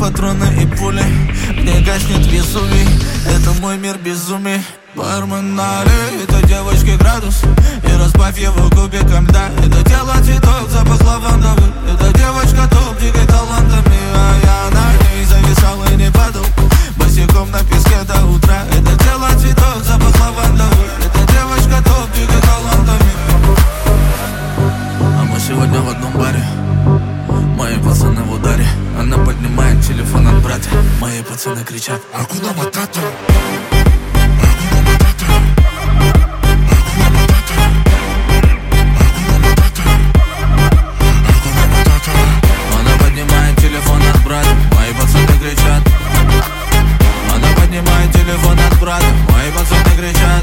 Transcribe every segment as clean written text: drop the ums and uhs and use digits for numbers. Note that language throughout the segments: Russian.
патроны и пули. Не гаснет Везувий, это мой мир безумий. Бармен налей, это девочки градус, и разбавь его кубиком льда. Это тело цветок, запах лавандовый. Это девочка топ, дикой талантами, а я на ней зависал и не падал босиком на песке до утра. Это тело цветок, запах лавандовый. Это девочка топ, дикой талантами. А мы сегодня в одном баре, мои пацаны в ударе. Она поднимает телефон от брата. Мои пацаны кричат: Акуна Матата. Она поднимает телефон от брата. Мои пацаны кричат. Она поднимает телефон от брата. Мои пацаны кричат.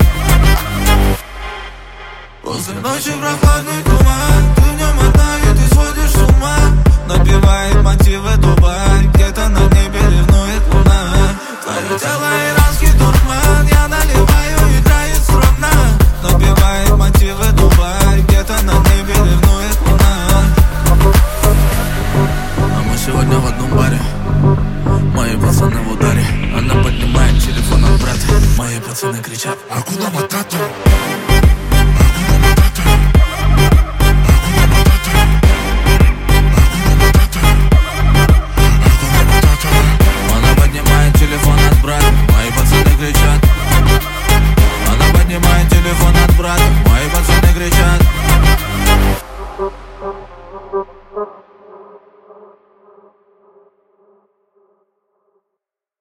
После ночи прохладный туман, ты в нем одна и ты сводишь с ума. Напевает мотивы Дубай, где-то на небе ревнует луна. Твое тело иранский дурман, я наливаю, играет струна. Напевает мотивы Дубай, где-то на небе ревнует луна. А мы сегодня в одном баре, мои пацаны в ударе. Она поднимает телефон от брата. Мои пацаны кричат: Акуна Матата.